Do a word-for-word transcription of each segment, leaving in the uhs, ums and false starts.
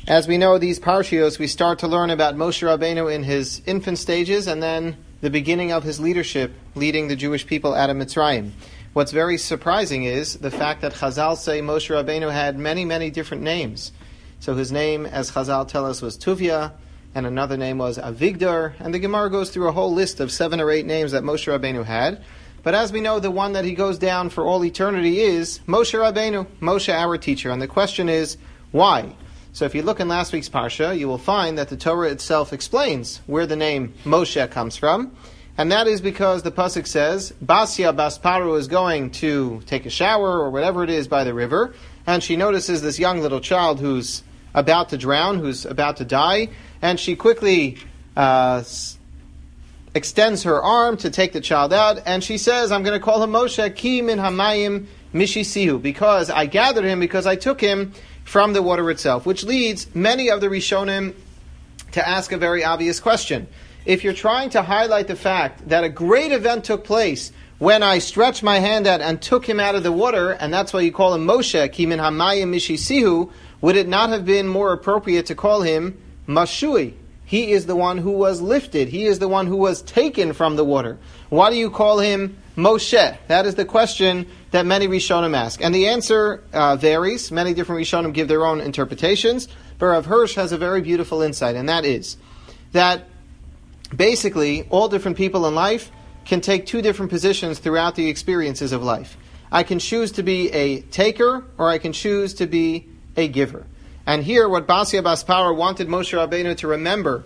As we know, these parshios, we start to learn about Moshe Rabbeinu in his infant stages and then the beginning of his leadership, leading the Jewish people out of Mitzrayim. What's very surprising is the fact that Chazal say Moshe Rabbeinu had many, many different names. So his name, as Chazal tell us, was Tuvia, and another name was Avigdor, and the Gemara goes through a whole list of seven or eight names that Moshe Rabbeinu had. But as we know, the one that he goes down for all eternity is Moshe Rabbeinu, Moshe our teacher. And the question is, why? So if you look in last week's Parsha, you will find that the Torah itself explains where the name Moshe comes from. And that is because the Pasuk says, Basya Bas Paru is going to take a shower or whatever it is by the river. And she notices this young little child who's about to drown, who's about to die. And she quickly uh, s- extends her arm to take the child out. And she says, I'm going to call him Moshe, Ki min hamayim mishisihu, because I gathered him, because I took him from the water itself, which leads many of the Rishonim to ask a very obvious question. If you're trying to highlight the fact that a great event took place when I stretched my hand out and took him out of the water, and that's why you call him Moshe, Ki min hamayim mishisihu, would it not have been more appropriate to call him Mashui? He is the one who was lifted. He is the one who was taken from the water. Why do you call him Moshe? That is the question that many Rishonim ask. And the answer uh, varies. Many different Rishonim give their own interpretations. But Rav Hirsch has a very beautiful insight, and that is that basically all different people in life can take two different positions throughout the experiences of life. I can choose to be a taker, or I can choose to be a giver. And here, what Basya Bas Paro wanted Moshe Rabbeinu to remember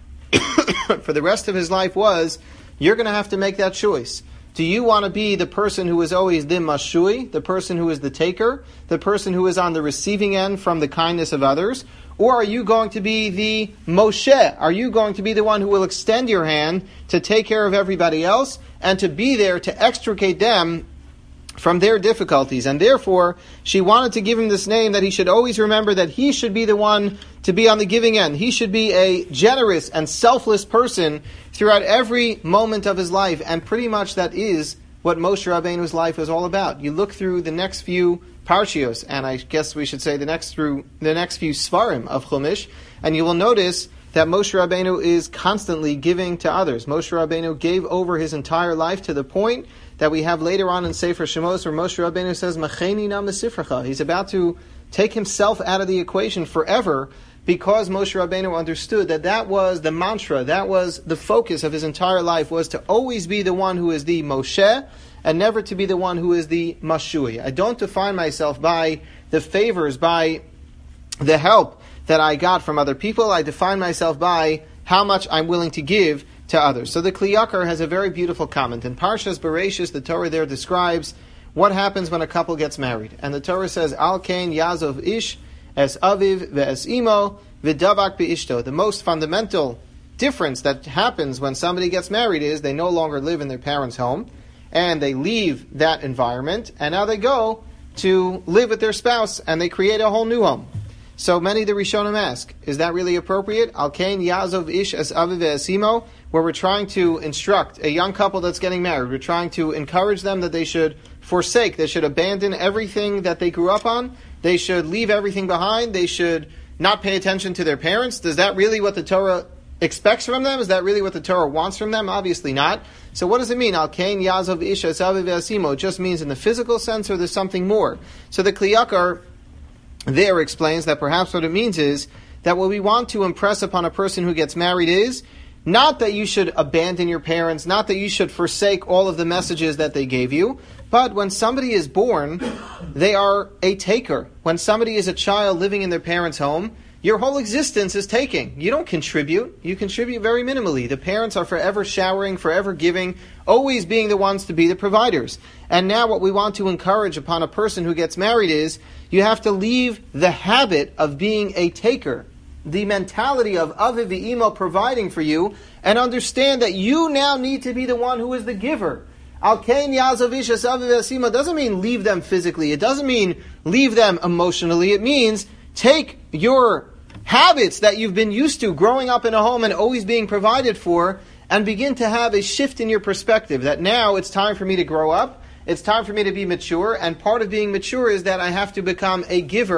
for the rest of his life was, you're going to have to make that choice. Do you want to be the person who is always the mashui, the person who is the taker, the person who is on the receiving end from the kindness of others? Or are you going to be the Moshe? Are you going to be the one who will extend your hand to take care of everybody else and to be there to extricate them from their difficulties? And therefore, she wanted to give him this name that he should always remember that he should be the one to be on the giving end. He should be a generous and selfless person throughout every moment of his life. And pretty much that is what Moshe Rabbeinu's life is all about. You look through the next few parshios, and I guess we should say the next through the next few svarim of Chumash, and you will notice that Moshe Rabbeinu is constantly giving to others. Moshe Rabbeinu gave over his entire life to the point that we have later on in Sefer Shemos, where Moshe Rabbeinu says, Macheni na mesifracha. He's about to take himself out of the equation forever, because Moshe Rabbeinu understood that that was the mantra, that was the focus of his entire life, was to always be the one who is the Moshe, and never to be the one who is the Mashui. I don't define myself by the favors, by the help that I got from other people. I define myself by how much I'm willing to give to others. So the Kli Yakar has a very beautiful comment. In Parshas Bereishis, the Torah there describes what happens when a couple gets married. And the Torah says, Al Kain Yazov Ish Es Aviv Ve'es Imo V'davak Be'ishto. The most fundamental difference that happens when somebody gets married is they no longer live in their parents' home, and they leave that environment, and now they go to live with their spouse, and they create a whole new home. So many of the Rishonim ask, is that really appropriate? Al Kain Yazov Ish Es Aviv Ve'es Imo, where we're trying to instruct a young couple that's getting married. We're trying to encourage them that they should forsake, they should abandon everything that they grew up on. They should leave everything behind. They should not pay attention to their parents. Is that really what the Torah expects from them? Is that really what the Torah wants from them? Obviously not. So what does it mean? Al Kain Yazov Ish Es Aviv Ve'es Imo. It just means in the physical sense, or there's something more? So the Kli Yakar there explains that perhaps what it means is that what we want to impress upon a person who gets married is not that you should abandon your parents, not that you should forsake all of the messages that they gave you, but when somebody is born, they are a taker. When somebody is a child living in their parents' home, your whole existence is taking. You don't contribute. You contribute very minimally. The parents are forever showering, forever giving, always being the ones to be the providers. And now what we want to encourage upon a person who gets married is, you have to leave the habit of being a taker, the mentality of Aviv v'Imo providing for you, and understand that you now need to be the one who is the giver. Al Kain Yazov Ish Es Aviv Ve'es Imo doesn't mean leave them physically. It doesn't mean leave them emotionally. It means take your habits that you've been used to growing up in a home and always being provided for, and begin to have a shift in your perspective that now it's time for me to grow up, it's time for me to be mature, and part of being mature is that I have to become a giver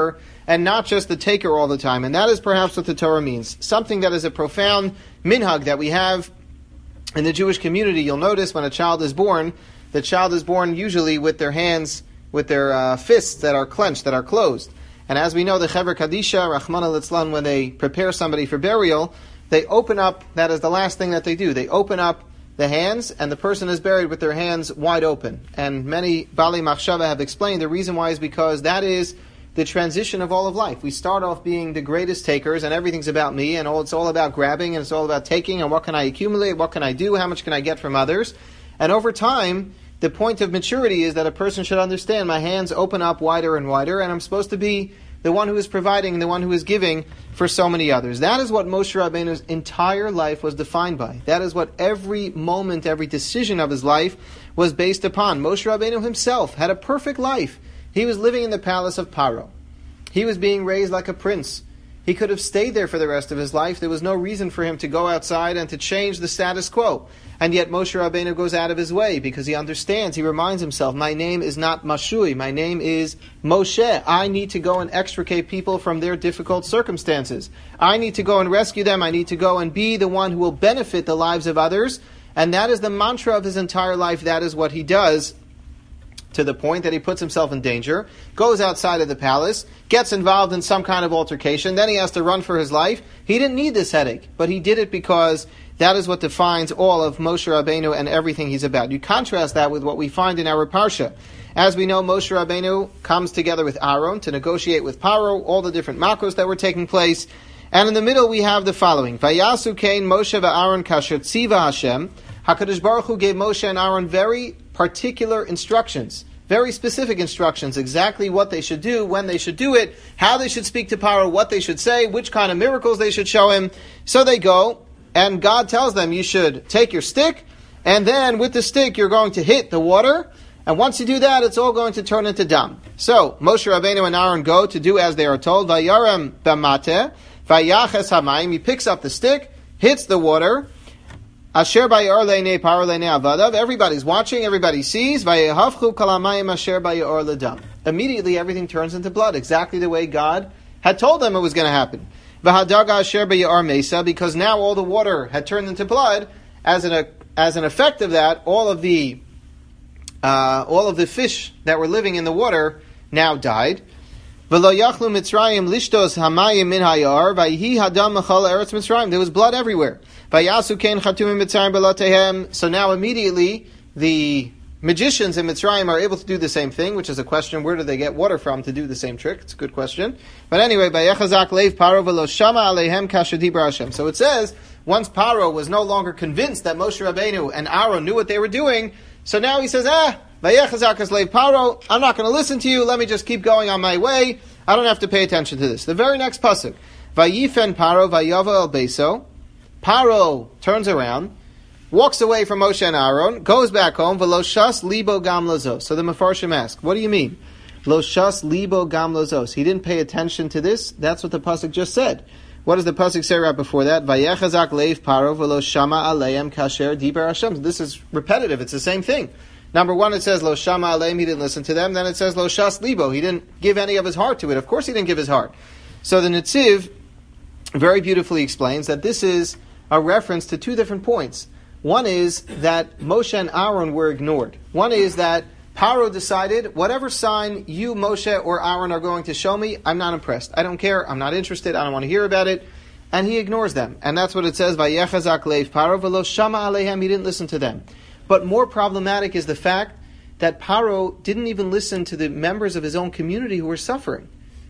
and not just the taker all the time. And that is perhaps what the Torah means. Something that is a profound minhag that we have in the Jewish community. You'll notice when a child is born, the child is born usually with their hands, with their uh, fists that are clenched, that are closed. And as we know, the Chaver Kadisha, Rahmana Litzlan, when they prepare somebody for burial, they open up, that is the last thing that they do, they open up the hands, and the person is buried with their hands wide open. And many Bali Machshava have explained the reason why is because that is the transition of all of life. We start off being the greatest takers, and everything's about me, and all, it's all about grabbing, and it's all about taking, and what can I accumulate, what can I do, how much can I get from others. And over time, the point of maturity is that a person should understand my hands open up wider and wider, and I'm supposed to be the one who is providing, the one who is giving for so many others. That is what Moshe Rabbeinu's entire life was defined by. That is what every moment, every decision of his life was based upon. Moshe Rabbeinu himself had a perfect life. He was living in the palace of Paro. He was being raised like a prince. He could have stayed there for the rest of his life. There was no reason for him to go outside and to change the status quo. And yet Moshe Rabbeinu goes out of his way because he understands, he reminds himself, my name is not Mashui, my name is Moshe. I need to go and extricate people from their difficult circumstances. I need to go and rescue them. I need to go and be the one who will benefit the lives of others. And that is the mantra of his entire life. That is what he does, to the point that he puts himself in danger, goes outside of the palace, gets involved in some kind of altercation, then he has to run for his life. He didn't need this headache, but he did it because that is what defines all of Moshe Rabbeinu and everything he's about. You contrast that with what we find in our Parsha. As we know, Moshe Rabbeinu comes together with Aaron to negotiate with Paro, all the different makos that were taking place. And in the middle we have the following. Vayasu Kain Moshe va'Aaron kasher tziva Hashem. HaKadosh Baruch Hu gave Moshe and Aaron very particular instructions, very specific instructions, exactly what they should do, when they should do it, how they should speak to Paro, what they should say, which kind of miracles they should show him. So they go, and God tells them, you should take your stick, and then with the stick you're going to hit the water, and once you do that, it's all going to turn into dam. So, Moshe Rabbeinu and Aaron go to do as they are told. Vayarem b'mateh, vayaches hamayim. He picks up the stick, hits the water. Asher bayar le'nei paro le'nei avadav. Everybody's watching, everybody sees. Vayehavchu kalamayim asher bayar ledam. Immediately, everything turns into blood, exactly the way God had told them it was going to happen. V'hadaga asher bayar mesa, because now all the water had turned into blood. As an as an effect of that, all of the uh, all of the fish that were living in the water now died. V'lo yachlu Mitzrayim lishtos hamayim min hayar vayhi hadam mechal eretz Mitzrayim. There was blood everywhere. Vayasu kein chatumim Mitzrayim belatehem. So now immediately the magicians in Mitzrayim are able to do the same thing, which is a question: where do they get water from to do the same trick? It's a good question. But anyway, vayechazak leiv Paro v'lo shama aleihem kasher dibra Hashem. So it says, once Paro was no longer convinced that Moshe Rabbeinu and Aaron knew what they were doing, so now he says, ah, vayechazak leiv Paro, I'm not going to listen to you, let me just keep going on my way, I don't have to pay attention to this. The very next pasuk, vayifen Paro vayava el beso. Paro turns around, walks away from Moshe and Aaron, goes back home, v'lo shas libo gam lazos. So the Mefarshim ask, what do you mean? Lo shas libo gam lazos. He didn't pay attention to this? That's what the pasuk just said. What does the pasuk say right before that? Vayechazak leiv Paro v'lo shama aleim kasher diber Hashem. This is repetitive. It's the same thing. Number one, it says lo shama aleim. He didn't listen to them. Then it says lo shas libo. He didn't give any of his heart to it. Of course, he didn't give his heart. So the Netziv very beautifully explains that this is a reference to two different points. One is that Moshe and Aaron were ignored. One is that Paro decided, whatever sign you, Moshe, or Aaron are going to show me, I'm not impressed. I don't care. I'm not interested. I don't want to hear about it. And he ignores them. And that's what it says, Vayechazak leiv Paro v'lo shama aleihem. He didn't listen to them. But more problematic is the fact that Paro didn't even listen to the members of his own community who were suffering.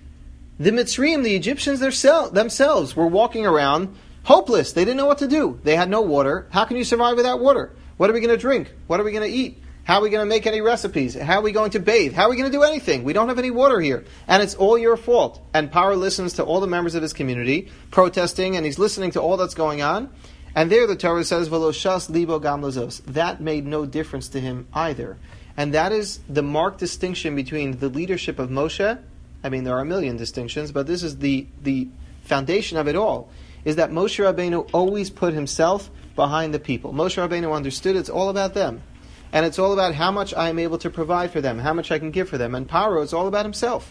The Mitzrayim, the Egyptians themselves, were walking around hopeless. They didn't know what to do. They had no water. How can you survive without water? What are we going to drink? What are we going to eat? How are we going to make any recipes? How are we going to bathe? How are we going to do anything? We don't have any water here. And it's all your fault. And Paro listens to all the members of his community protesting, and he's listening to all that's going on. And there the Torah says, V'lo shas libo gam lazos. That made no difference to him either. And that is the marked distinction between the leadership of Moshe. I mean, there are a million distinctions, but this is the, the foundation of it all, is that Moshe Rabbeinu always put himself behind the people. Moshe Rabbeinu understood it's all about them. And it's all about how much I am able to provide for them, how much I can give for them. And Paro, it's all about himself.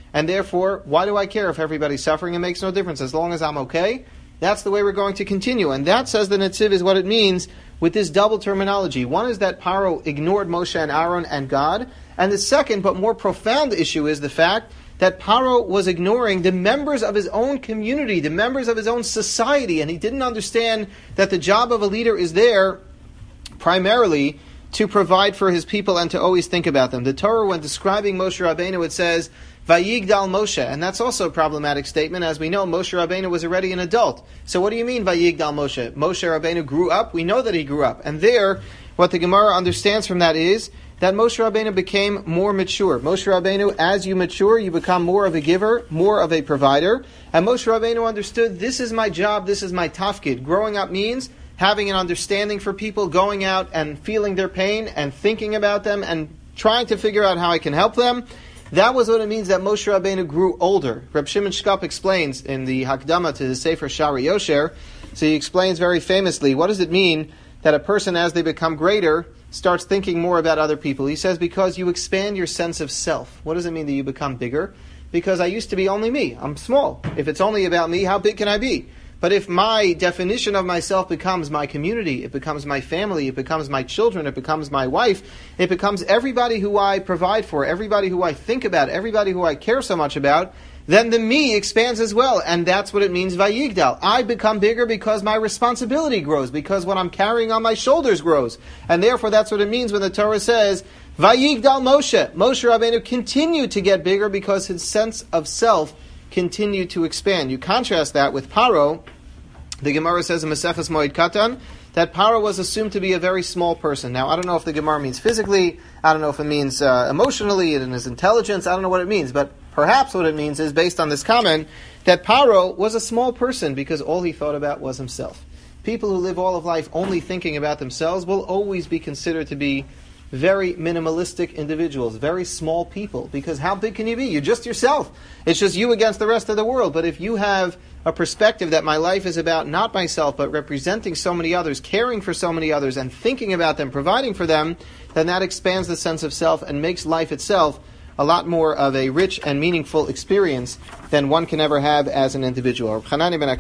and therefore, why do I care if everybody's suffering? It makes no difference. As long as I'm okay, that's the way we're going to continue. And that, says the Netziv, is what it means with this double terminology. One is that Paro ignored Moshe and Aaron and God, and the second, but more profound issue is the fact that Paro was ignoring the members of his own community, the members of his own society, and he didn't understand that the job of a leader is there primarily to provide for his people and to always think about them. The Torah, when describing Moshe Rabbeinu, it says, Vayigdal Moshe, and that's also a problematic statement. As we know, Moshe Rabbeinu was already an adult. So what do you mean, Vayigdal Moshe? Moshe Rabbeinu grew up? We know that he grew up. And there, what the Gemara understands from that is that Moshe Rabbeinu became more mature. Moshe Rabbeinu, as you mature, you become more of a giver, more of a provider. And Moshe Rabbeinu understood, this is my job, this is my tafkid. Growing up means having an understanding for people, going out and feeling their pain and thinking about them and trying to figure out how I can help them. That was what it means that Moshe Rabbeinu grew older. Reb Shimon Shkop explains in the Hakdama to the Sefer Shari Yosher, so he explains very famously, what does it mean that a person, as they become greater, starts thinking more about other people? He says, because you expand your sense of self. What does it mean that you become bigger? Because I used to be only me. I'm small. If it's only about me, how big can I be? But if my definition of myself becomes my community, it becomes my family, it becomes my children, it becomes my wife, it becomes everybody who I provide for, everybody who I think about, everybody who I care so much about, then the me expands as well. And that's what it means, Vayigdal. I become bigger because my responsibility grows, because what I'm carrying on my shoulders grows. And therefore that's what it means when the Torah says, Vayigdal Moshe. Moshe Rabbeinu continued to get bigger because his sense of self continued to expand. You contrast that with Paro. The Gemara says in Maseches Moed Katan that Paro was assumed to be a very small person. Now, I don't know if the Gemara means physically, I don't know if it means uh, emotionally, in his intelligence, I don't know what it means, but perhaps what it means is, based on this comment, that Paro was a small person because all he thought about was himself. People who live all of life only thinking about themselves will always be considered to be very minimalistic individuals, very small people, because how big can you be? You're just yourself. It's just you against the rest of the world. But if you have a perspective that my life is about not myself, but representing so many others, caring for so many others, and thinking about them, providing for them, then that expands the sense of self and makes life itself a lot more of a rich and meaningful experience than one can ever have as an individual.